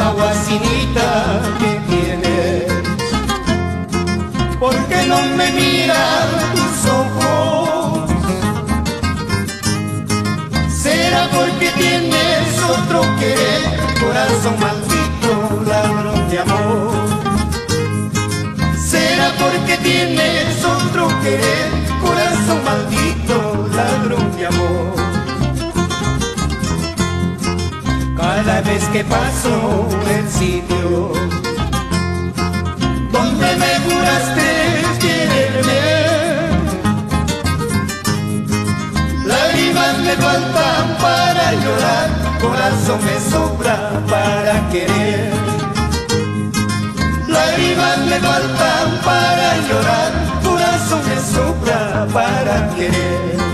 esa guasinita que tienes. ¿Por qué no me miran tus ojos? ¿Será porque tienes otro querer? Corazón maldito, ladrón de amor. ¿Será porque tienes otro querer? Corazón maldito, ladrón de amor. Cada vez que paso el sitio donde me juraste quererme, lágrimas me faltan para llorar, corazón me sobra para querer. Lágrimas me faltan para llorar, corazón me sobra para querer.